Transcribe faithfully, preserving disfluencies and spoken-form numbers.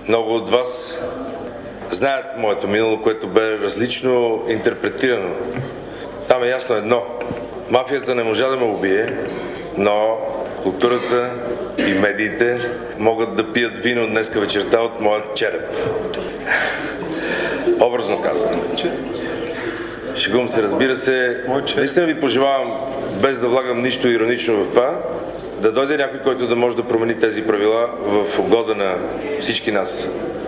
Много от вас знаят моето минало, което бе различно интерпретирано. Там е ясно едно. Мафията не можа да ме убие, но културата и медиите могат да пият вино днеска вечерта от моят череп. Образно казано. Шегувам се, разбира се. Наистина ви пожелавам, без да влагам нищо иронично в това, да дойде някой, който да може да промени тези правила в угода на всички нас.